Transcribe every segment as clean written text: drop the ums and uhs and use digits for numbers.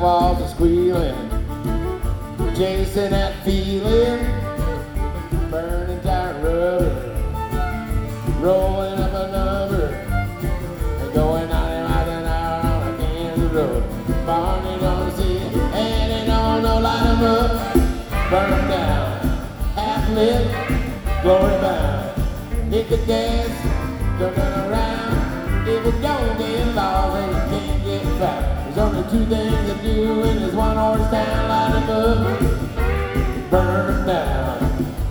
sidewalks are squealing, chasing that feeling, burning tire rubber, rolling up a number, and going 90 miles an hour on a Kansas road. Barney don't see it, and it don't know, light 'em up, burn 'em down, half lit, glory bound. Hit the gas, don't turn around. If it don't get lost, then you can't get back. There's only two things to do in this one horse town. Light 'em up, burn 'em down.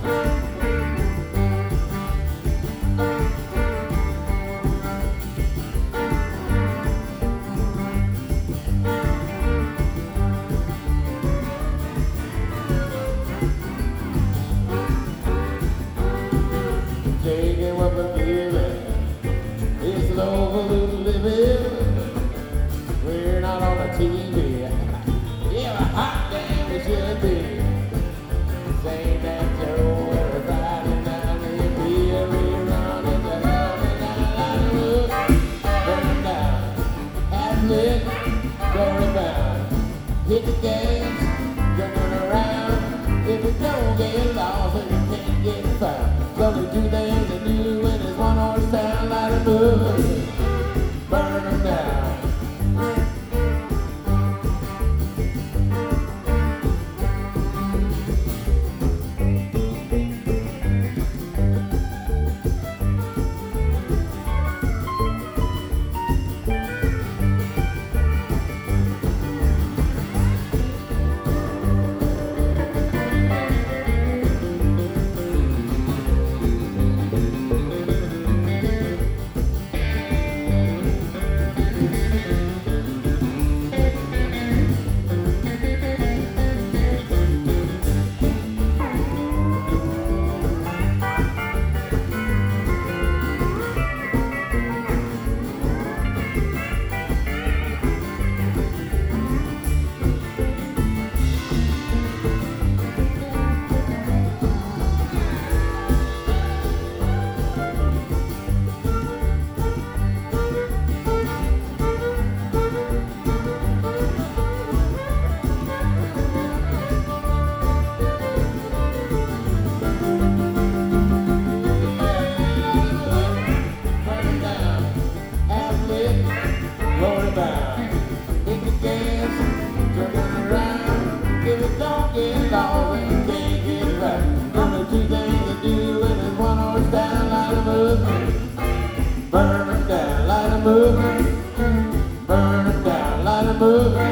Taking what we're giving, it's low for living. We're not on the TV. Yeah, but hot damn we should be. Same damn show every Friday night. It'll be a rerun. It's a hell of a night. Light 'em up, burn 'em down. Half lit, glory bound. Hit the gas, turn around. If it don't get lost, then you can't get found. There's only two things to do in this one horse town. Light 'em up, burn 'em down. Hit the gas, turn around. If it don't get lost, then you can't get back. Only two things to do in this one horse town. Light 'em up, burn 'em down. Light 'em up, burn 'em down. Light 'em up.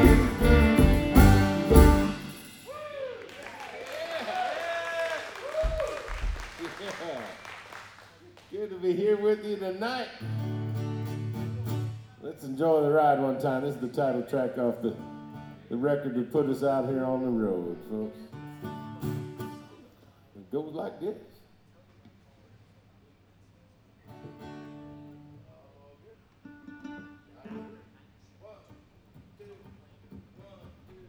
Yeah. Good to be here with you tonight. Let's enjoy the ride one time. This is the title track off the record that put us out here on the road, folks. It goes like this.